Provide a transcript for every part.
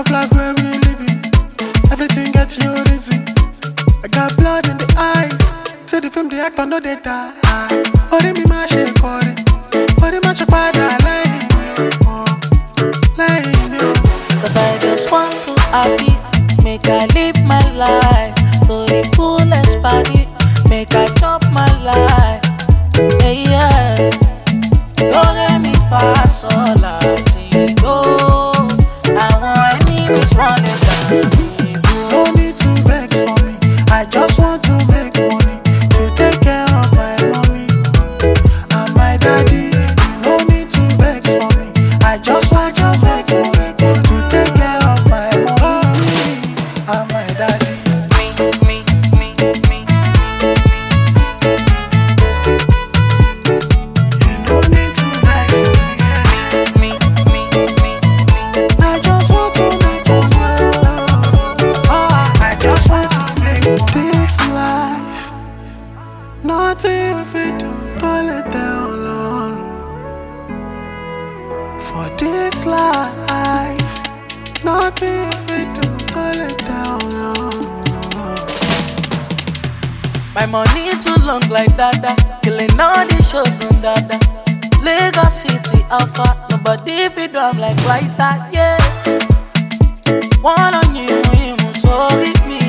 of life where we living, everything gets you reason. I got blood in the eyes. Say the film, the actor, no they die. Ori mi ma she kore, ori ma che pada line yo. Cause I just want to happy, make I live my life to the fullest party, make I chop my life. Hey, yeah. Don't let me fast all till go. I want enemies running down. No need to vex for me, I just want to make money to take care of my mommy and my daddy. No need to vex for me, I just want to make money to take care of my mommy and my daddy. No need to vex for me, I just want to make money. I just want to make this life. Nothing if it don't let down alone. For this life, nothing if it don't let down alone. My money too long like Dada, killing all these shows on Dada. Lagos City Alpha, nobody fit do I'm like lighter, yeah. One on you, so with me.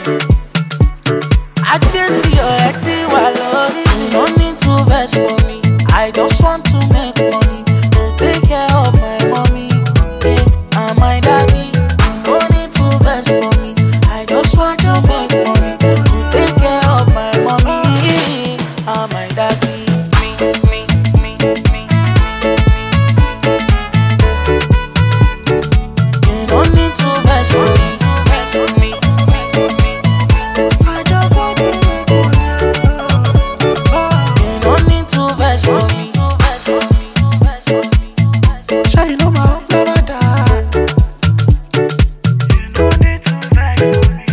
I did to your head, while you don't need to vex for me. I just want to make money to take care of my mommy, yeah, and my daddy. You don't need to vex for me. I just want to make money to take care of my mommy and my daddy. You don't need to vex for me. I just want to make money. You don't need to vex for me. Sure you know my hope never die. You no need to vex for me.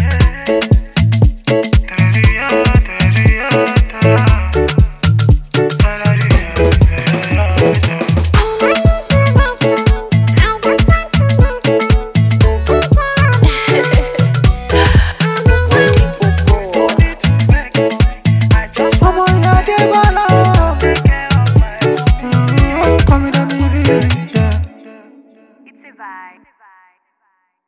Ọmọ ìyá Adébọ́lá o. Come with me, yeah. It's a vibe.